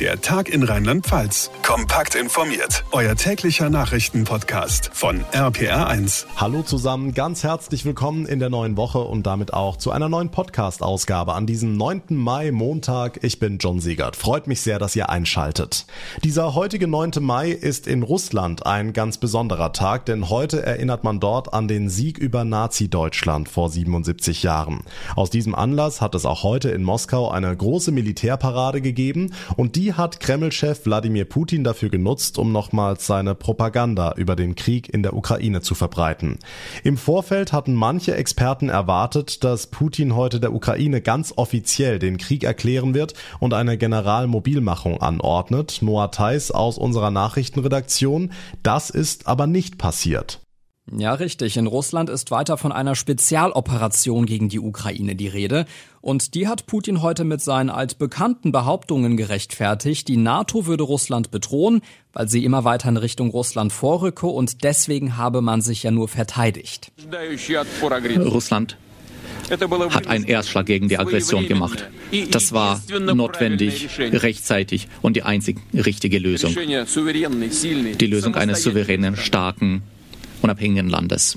Der Tag in Rheinland-Pfalz. Kompakt informiert. Euer täglicher Nachrichtenpodcast von RPR1. Hallo zusammen, ganz herzlich willkommen in der neuen Woche und damit auch zu einer neuen Podcast-Ausgabe an diesem 9. Mai, Montag. Ich bin John Siegert. Freut mich sehr, dass ihr einschaltet. Dieser heutige 9. Mai ist in Russland ein ganz besonderer Tag, denn heute erinnert man dort an den Sieg über Nazi-Deutschland vor 77 Jahren. Aus diesem Anlass hat es auch heute in Moskau eine große Militärparade gegeben und die hat Kreml-Chef Wladimir Putin dafür genutzt, um nochmals seine Propaganda über den Krieg in der Ukraine zu verbreiten. Im Vorfeld hatten manche Experten erwartet, dass Putin heute der Ukraine ganz offiziell den Krieg erklären wird und eine Generalmobilmachung anordnet. Noah Theis aus unserer Nachrichtenredaktion. Das ist aber nicht passiert. Ja, richtig. In Russland ist weiter von einer Spezialoperation gegen die Ukraine die Rede. Und die hat Putin heute mit seinen altbekannten Behauptungen gerechtfertigt. Die NATO würde Russland bedrohen, weil sie immer weiter in Richtung Russland vorrücke und deswegen habe man sich ja nur verteidigt. Russland hat einen Erstschlag gegen die Aggression gemacht. Das war notwendig, rechtzeitig und die einzig richtige Lösung. Die Lösung eines souveränen, starken, unabhängigen Landes.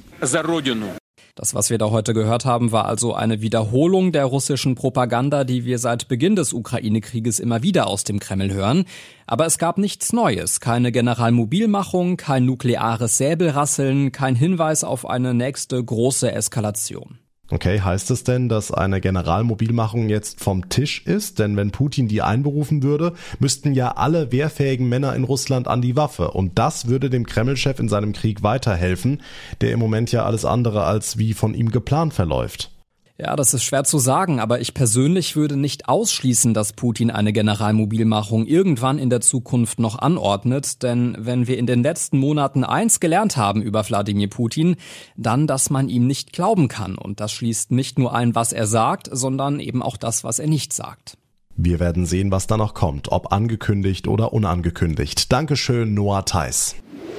Das, was wir da heute gehört haben, war also eine Wiederholung der russischen Propaganda, die wir seit Beginn des Ukraine-Krieges immer wieder aus dem Kreml hören. Aber es gab nichts Neues, keine Generalmobilmachung, kein nukleares Säbelrasseln, kein Hinweis auf eine nächste große Eskalation. Okay, heißt es denn, dass eine Generalmobilmachung jetzt vom Tisch ist? Denn wenn Putin die einberufen würde, müssten ja alle wehrfähigen Männer in Russland an die Waffe. Und das würde dem Kreml-Chef in seinem Krieg weiterhelfen, der im Moment ja alles andere als wie von ihm geplant verläuft. Ja, das ist schwer zu sagen, aber ich persönlich würde nicht ausschließen, dass Putin eine Generalmobilmachung irgendwann in der Zukunft noch anordnet. Denn wenn wir in den letzten Monaten eins gelernt haben über Wladimir Putin, dann, dass man ihm nicht glauben kann. Und das schließt nicht nur ein, was er sagt, sondern eben auch das, was er nicht sagt. Wir werden sehen, was da noch kommt, ob angekündigt oder unangekündigt. Dankeschön, Noah Theis.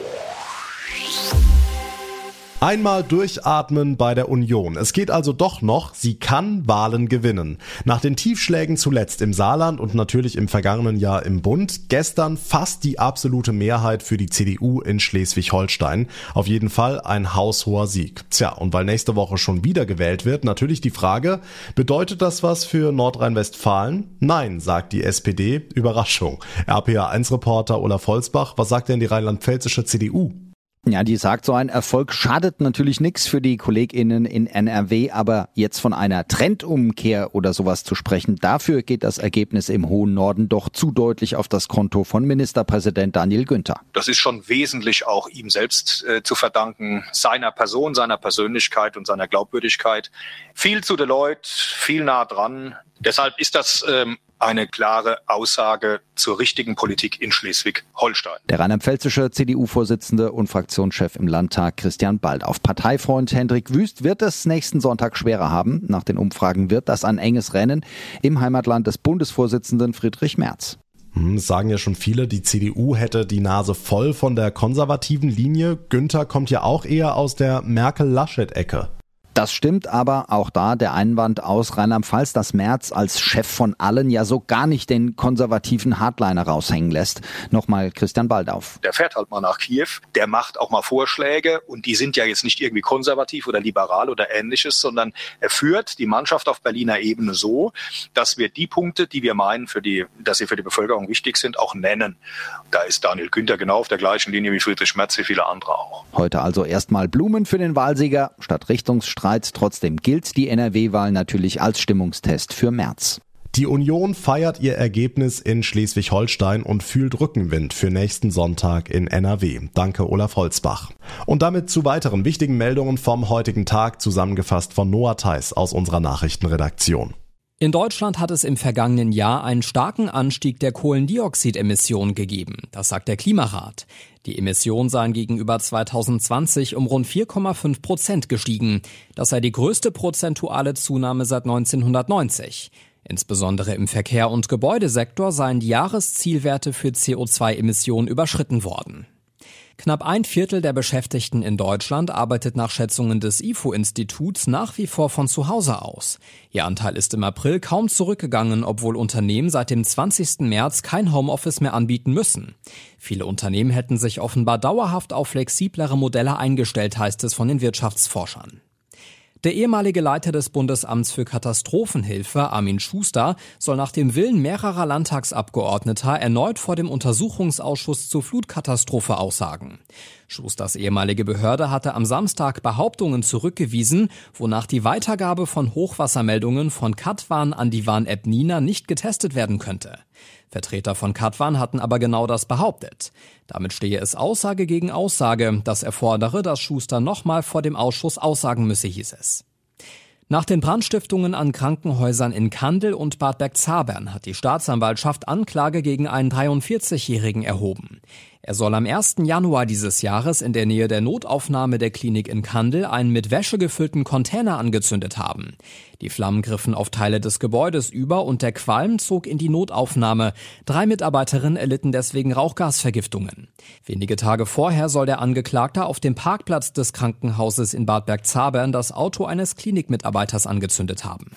Einmal durchatmen bei der Union. Es geht also doch noch, sie kann Wahlen gewinnen. Nach den Tiefschlägen zuletzt im Saarland und natürlich im vergangenen Jahr im Bund, gestern fast die absolute Mehrheit für die CDU in Schleswig-Holstein. Auf jeden Fall ein haushoher Sieg. Tja, und weil nächste Woche schon wieder gewählt wird, natürlich die Frage, bedeutet das was für Nordrhein-Westfalen? Nein, sagt die SPD. Überraschung. RPA1-Reporter Olaf Holzbach, was sagt denn die rheinland-pfälzische CDU? Ja, die sagt, so ein Erfolg schadet natürlich nichts für die KollegInnen in NRW, aber jetzt von einer Trendumkehr oder sowas zu sprechen, dafür geht das Ergebnis im hohen Norden doch zu deutlich auf das Konto von Ministerpräsident Daniel Günther. Das ist schon wesentlich auch ihm selbst zu verdanken, seiner Person, seiner Persönlichkeit und seiner Glaubwürdigkeit. Viel zu Deloitte, viel nah dran. Deshalb ist das eine klare Aussage zur richtigen Politik in Schleswig-Holstein. Der rheinland-pfälzische CDU-Vorsitzende und Fraktionschef im Landtag Christian Baldauf. Parteifreund Hendrik Wüst wird es nächsten Sonntag schwerer haben. Nach den Umfragen wird das ein enges Rennen im Heimatland des Bundesvorsitzenden Friedrich Merz. Es sagen ja schon viele, die CDU hätte die Nase voll von der konservativen Linie. Günther kommt ja auch eher aus der Merkel-Laschet-Ecke. Das stimmt, aber auch da der Einwand aus Rheinland-Pfalz, dass Merz als Chef von allen ja so gar nicht den konservativen Hardliner raushängen lässt. Nochmal Christian Baldauf. Der fährt halt mal nach Kiew, der macht auch mal Vorschläge und die sind ja jetzt nicht irgendwie konservativ oder liberal oder ähnliches, sondern er führt die Mannschaft auf Berliner Ebene so, dass wir die Punkte, die wir meinen, dass sie für die Bevölkerung wichtig sind, auch nennen. Da ist Daniel Günther genau auf der gleichen Linie wie Friedrich Merz, wie viele andere auch. Heute also erstmal Blumen für den Wahlsieger statt Richtungsstreit. Trotzdem gilt die NRW-Wahl natürlich als Stimmungstest für Merz. Die Union feiert ihr Ergebnis in Schleswig-Holstein und fühlt Rückenwind für nächsten Sonntag in NRW. Danke, Olaf Holzbach. Und damit zu weiteren wichtigen Meldungen vom heutigen Tag, zusammengefasst von Noah Theis aus unserer Nachrichtenredaktion. In Deutschland hat es im vergangenen Jahr einen starken Anstieg der Kohlendioxidemissionen gegeben. Das sagt der Klimarat. Die Emissionen seien gegenüber 2020 um rund 4,5% gestiegen. Das sei die größte prozentuale Zunahme seit 1990. Insbesondere im Verkehr- und Gebäudesektor seien die Jahreszielwerte für CO2-Emissionen überschritten worden. Knapp 1/4 der Beschäftigten in Deutschland arbeitet nach Schätzungen des IFO-Instituts nach wie vor von zu Hause aus. Ihr Anteil ist im April kaum zurückgegangen, obwohl Unternehmen seit dem 20. März kein Homeoffice mehr anbieten müssen. Viele Unternehmen hätten sich offenbar dauerhaft auf flexiblere Modelle eingestellt, heißt es von den Wirtschaftsforschern. Der ehemalige Leiter des Bundesamts für Katastrophenhilfe, Armin Schuster, soll nach dem Willen mehrerer Landtagsabgeordneter erneut vor dem Untersuchungsausschuss zur Flutkatastrophe aussagen. Schusters ehemalige Behörde hatte am Samstag Behauptungen zurückgewiesen, wonach die Weitergabe von Hochwassermeldungen von Katwan an die Warn-App Nina nicht getestet werden könnte. Vertreter von Katwan hatten aber genau das behauptet. Damit stehe es Aussage gegen Aussage. Das erfordere, dass Schuster nochmal vor dem Ausschuss aussagen müsse, hieß es. Nach den Brandstiftungen an Krankenhäusern in Kandel und Bad Bergzabern hat die Staatsanwaltschaft Anklage gegen einen 43-Jährigen erhoben. Er soll am 1. Januar dieses Jahres in der Nähe der Notaufnahme der Klinik in Kandel einen mit Wäsche gefüllten Container angezündet haben. Die Flammen griffen auf Teile des Gebäudes über und der Qualm zog in die Notaufnahme. 3 Mitarbeiterinnen erlitten deswegen Rauchgasvergiftungen. Wenige Tage vorher soll der Angeklagte auf dem Parkplatz des Krankenhauses in Bad Bergzabern das Auto eines Klinikmitarbeiters angezündet haben.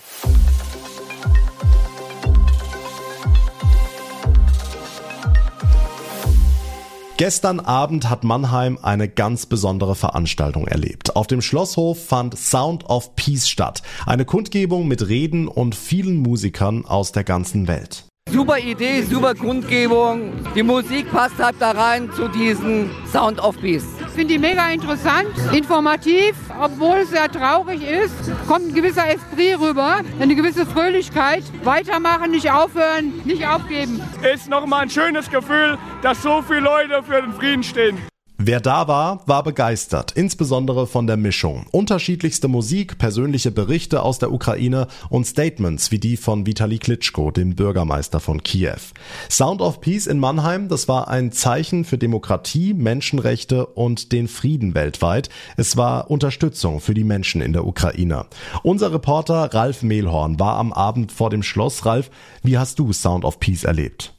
Gestern Abend hat Mannheim eine ganz besondere Veranstaltung erlebt. Auf dem Schlosshof fand Sound of Peace statt. Eine Kundgebung mit Reden und vielen Musikern aus der ganzen Welt. Super Idee, super Kundgebung. Die Musik passt halt da rein zu diesem Sound of Peace. Ich finde die mega interessant, informativ, obwohl es sehr traurig ist, kommt ein gewisser Esprit rüber, eine gewisse Fröhlichkeit. Weitermachen, nicht aufhören, nicht aufgeben. Ist nochmal ein schönes Gefühl, dass so viele Leute für den Frieden stehen. Wer da war, war begeistert, insbesondere von der Mischung. Unterschiedlichste Musik, persönliche Berichte aus der Ukraine und Statements wie die von Vitali Klitschko, dem Bürgermeister von Kiew. Sound of Peace in Mannheim, das war ein Zeichen für Demokratie, Menschenrechte und den Frieden weltweit. Es war Unterstützung für die Menschen in der Ukraine. Unser Reporter Ralf Mehlhorn war am Abend vor dem Schloss. Ralf, wie hast du Sound of Peace erlebt?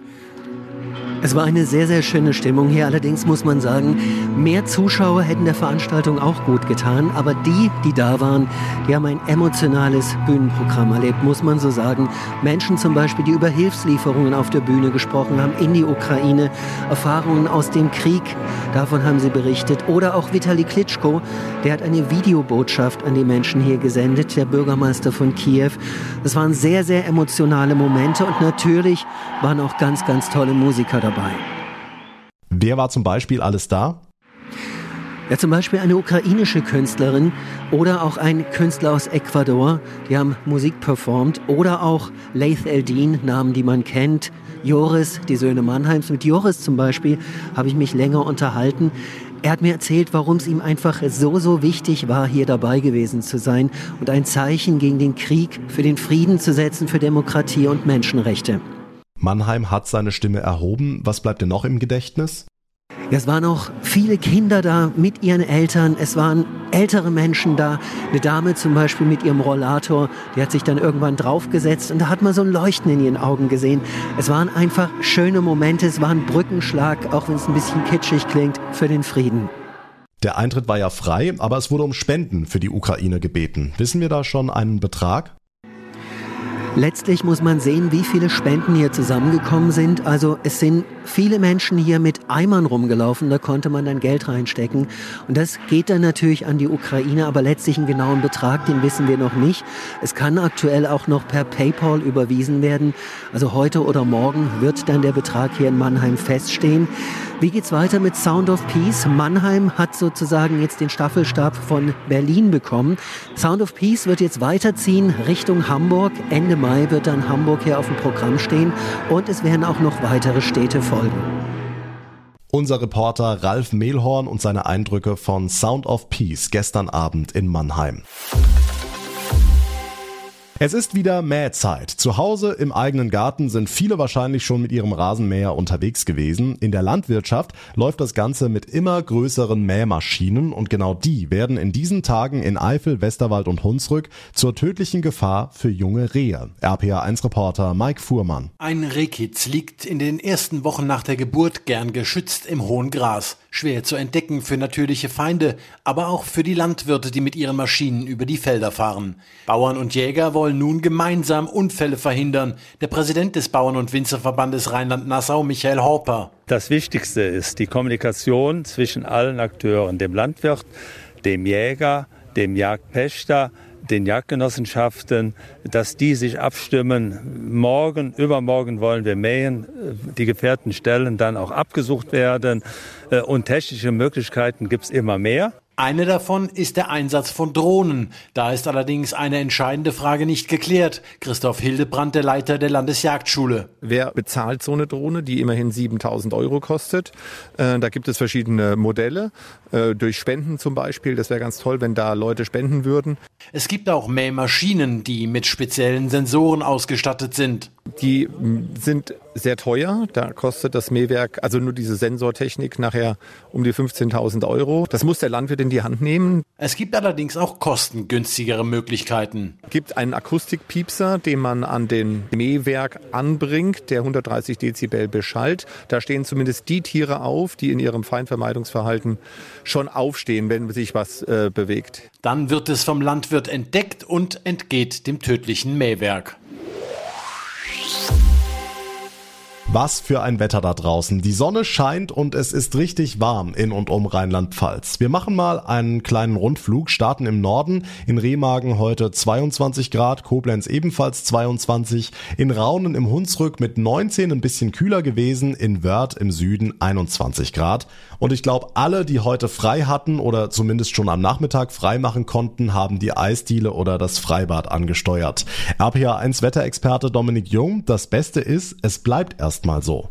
Es war eine sehr, sehr schöne Stimmung hier. Allerdings muss man sagen, mehr Zuschauer hätten der Veranstaltung auch gut getan. Aber die da waren, die haben ein emotionales Bühnenprogramm erlebt, muss man so sagen. Menschen zum Beispiel, die über Hilfslieferungen auf der Bühne gesprochen haben in die Ukraine, Erfahrungen aus dem Krieg, davon haben sie berichtet. Oder auch Vitali Klitschko, der hat eine Videobotschaft an die Menschen hier gesendet, der Bürgermeister von Kiew. Das waren sehr, sehr emotionale Momente und natürlich waren auch ganz, ganz tolle Musiker dabei. Wer war zum Beispiel alles da? Ja, zum Beispiel eine ukrainische Künstlerin oder auch ein Künstler aus Ecuador, die haben Musik performt. Oder auch Laith Eldin, Namen, die man kennt. Joris, die Söhne Mannheims. Mit Joris zum Beispiel habe ich mich länger unterhalten. Er hat mir erzählt, warum es ihm einfach so wichtig war, hier dabei gewesen zu sein und ein Zeichen gegen den Krieg, für den Frieden zu setzen, für Demokratie und Menschenrechte. Mannheim hat seine Stimme erhoben. Was bleibt dir noch im Gedächtnis? Ja, es waren auch viele Kinder da mit ihren Eltern. Es waren ältere Menschen da. Eine Dame zum Beispiel mit ihrem Rollator, die hat sich dann irgendwann draufgesetzt und da hat man so ein Leuchten in ihren Augen gesehen. Es waren einfach schöne Momente. Es war ein Brückenschlag, auch wenn es ein bisschen kitschig klingt, für den Frieden. Der Eintritt war ja frei, aber es wurde um Spenden für die Ukraine gebeten. Wissen wir da schon einen Betrag? Letztlich muss man sehen, wie viele Spenden hier zusammengekommen sind. Also es sind viele Menschen hier mit Eimern rumgelaufen, da konnte man dann Geld reinstecken. Und das geht dann natürlich an die Ukraine, aber letztlich einen genauen Betrag, den wissen wir noch nicht. Es kann aktuell auch noch per PayPal überwiesen werden. Also heute oder morgen wird dann der Betrag hier in Mannheim feststehen. Wie geht's weiter mit Sound of Peace? Mannheim hat sozusagen jetzt den Staffelstab von Berlin bekommen. Sound of Peace wird jetzt weiterziehen Richtung Hamburg. Ende Mai wird dann Hamburg hier auf dem Programm stehen und es werden auch noch weitere Städte folgen. Unser Reporter Ralf Mehlhorn und seine Eindrücke von Sound of Peace gestern Abend in Mannheim. Es ist wieder Mähzeit. Zu Hause im eigenen Garten sind viele wahrscheinlich schon mit ihrem Rasenmäher unterwegs gewesen. In der Landwirtschaft läuft das Ganze mit immer größeren Mähmaschinen und genau die werden in diesen Tagen in Eifel, Westerwald und Hunsrück zur tödlichen Gefahr für junge Rehe. RPA1-Reporter Mike Fuhrmann. Ein Rehkitz liegt in den ersten Wochen nach der Geburt gern geschützt im hohen Gras. Schwer zu entdecken für natürliche Feinde, aber auch für die Landwirte, die mit ihren Maschinen über die Felder fahren. Bauern und Jäger wollen nun gemeinsam Unfälle verhindern. Der Präsident des Bauern- und Winzerverbandes Rheinland-Nassau, Michael Horper. Das Wichtigste ist die Kommunikation zwischen allen Akteuren, dem Landwirt, dem Jäger, dem Jagdpächter, den Jagdgenossenschaften, dass die sich abstimmen. Morgen, übermorgen wollen wir mähen, die gefährdeten Stellen dann auch abgesucht werden und technische Möglichkeiten gibt es immer mehr. Eine davon ist der Einsatz von Drohnen. Da ist allerdings eine entscheidende Frage nicht geklärt. Christoph Hildebrand, der Leiter der Landesjagdschule. Wer bezahlt so eine Drohne, die immerhin 7.000 € kostet? Da gibt es verschiedene Modelle, durch Spenden zum Beispiel. Das wäre ganz toll, wenn da Leute spenden würden. Es gibt auch Mähmaschinen, die mit speziellen Sensoren ausgestattet sind. Die sind sehr teuer. Da kostet das Mähwerk, also nur diese Sensortechnik, nachher um die 15.000 €. Das muss der Landwirt in die Hand nehmen. Es gibt allerdings auch kostengünstigere Möglichkeiten. Es gibt einen Akustikpiepser, den man an den Mähwerk anbringt, der 130 Dezibel beschallt. Da stehen zumindest die Tiere auf, die in ihrem Feindvermeidungsverhalten schon aufstehen, wenn sich was bewegt. Dann wird es vom Landwirt entdeckt und entgeht dem tödlichen Mähwerk. Was für ein Wetter da draußen. Die Sonne scheint und es ist richtig warm in und um Rheinland-Pfalz. Wir machen mal einen kleinen Rundflug, starten im Norden, in Remagen heute 22 Grad, Koblenz ebenfalls 22, in Raunen im Hunsrück mit 19 ein bisschen kühler gewesen, in Wörth im Süden 21 Grad. Und ich glaube, alle, die heute frei hatten oder zumindest schon am Nachmittag frei machen konnten, haben die Eisdiele oder das Freibad angesteuert. RPA1 Wetterexperte Dominik Jung, das Beste ist, es bleibt erst mal so.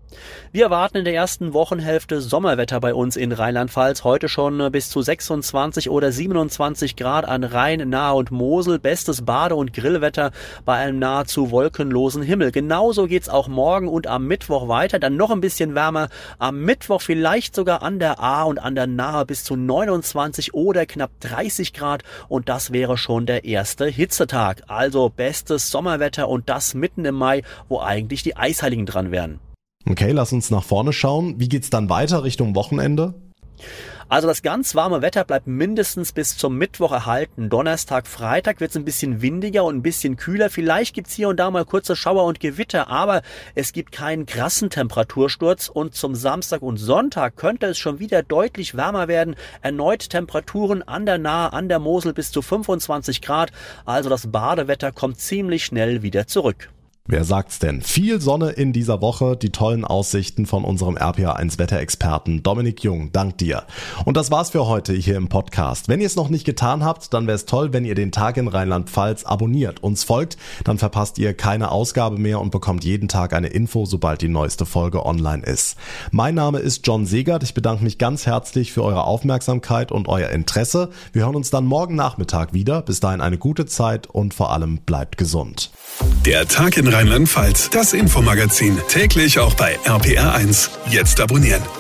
Wir erwarten in der ersten Wochenhälfte Sommerwetter bei uns in Rheinland-Pfalz. Heute schon bis zu 26 oder 27 Grad an Rhein, Nahe und Mosel. Bestes Bade- und Grillwetter bei einem nahezu wolkenlosen Himmel. Genauso geht's auch morgen und am Mittwoch weiter. Dann noch ein bisschen wärmer. Am Mittwoch vielleicht sogar an der Ahr und an der Nahe bis zu 29 oder knapp 30 Grad. Und das wäre schon der erste Hitzetag. Also bestes Sommerwetter und das mitten im Mai, wo eigentlich die Eisheiligen dran wären. Okay, lass uns nach vorne schauen. Wie geht's dann weiter Richtung Wochenende? Also das ganz warme Wetter bleibt mindestens bis zum Mittwoch erhalten. Donnerstag, Freitag wird es ein bisschen windiger und ein bisschen kühler. Vielleicht gibt's hier und da mal kurze Schauer und Gewitter, aber es gibt keinen krassen Temperatursturz. Und zum Samstag und Sonntag könnte es schon wieder deutlich wärmer werden. Erneut Temperaturen an der Nahe, an der Mosel bis zu 25 Grad. Also das Badewetter kommt ziemlich schnell wieder zurück. Wer sagt's denn? Viel Sonne in dieser Woche, die tollen Aussichten von unserem RPA1 Wetterexperten Dominik Jung. Dank dir. Und das war's für heute hier im Podcast. Wenn ihr es noch nicht getan habt, dann wäre es toll, wenn ihr den Tag in Rheinland-Pfalz abonniert, uns folgt, dann verpasst ihr keine Ausgabe mehr und bekommt jeden Tag eine Info, sobald die neueste Folge online ist. Mein Name ist John Segert. Ich bedanke mich ganz herzlich für eure Aufmerksamkeit und euer Interesse. Wir hören uns dann morgen Nachmittag wieder. Bis dahin eine gute Zeit und vor allem bleibt gesund. Der Tag in Rheinland-Pfalz, das Infomagazin, täglich auch bei RPR1. Jetzt abonnieren.